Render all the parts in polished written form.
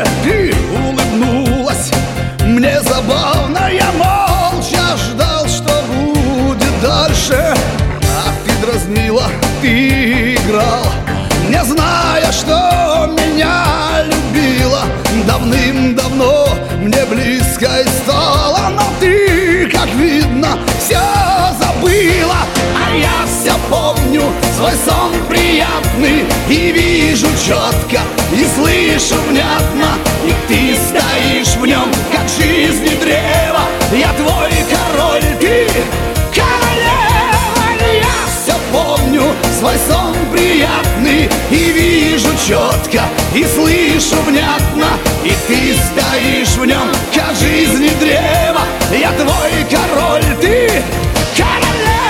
ты улыбнулась. Мне забавно, я молча ждал, что будет дальше. А ты дразнила, ты играл, не зная, что меня любила. Давным-давно мне близко и стало, но ты, как видно, все забыла. А я все помню свой сон приятный, и вижу четко, и слышу внятно. И ты стоишь в нем, как жизни древо. Я твой король, ты королева. Я все помню свой сон приятный, и вижу четко, и слышу внятно. И ты стоишь в нем, как жизни древо. Я твой король, ты королева.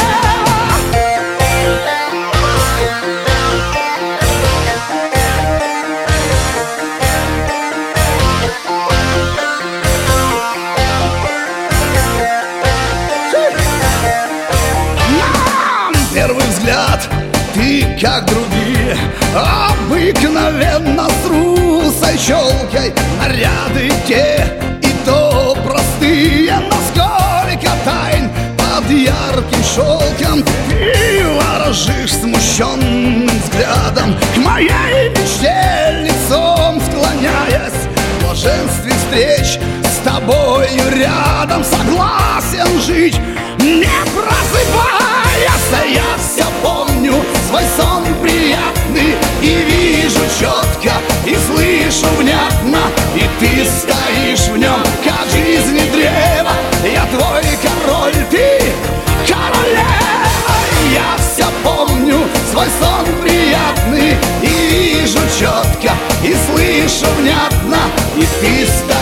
На первый взгляд ты как другие, обыкновенно с русой челкой. Наряды те и то простые, но сколько тайн под ярким шелком. Ты ворожишь смущенным взглядом к моей мечте, лицом склоняясь. В блаженстве встреч с тобою рядом согласен жить, не просыпаясь. Я все помню свой сон приятный, и вижу четко, и слышу внятно. И ты стоишь в нем, как жизни древо. Я твой король, ты королева. Я все помню свой сон приятный, и вижу четко, и слышу внятно. И ты стоишь